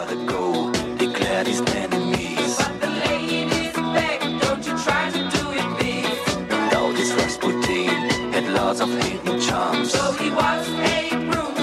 gotta go, declared his enemies. But the lady's back, don't you try to do it, please. No doubt this Rasputin had lots of hidden charms. So he was a groom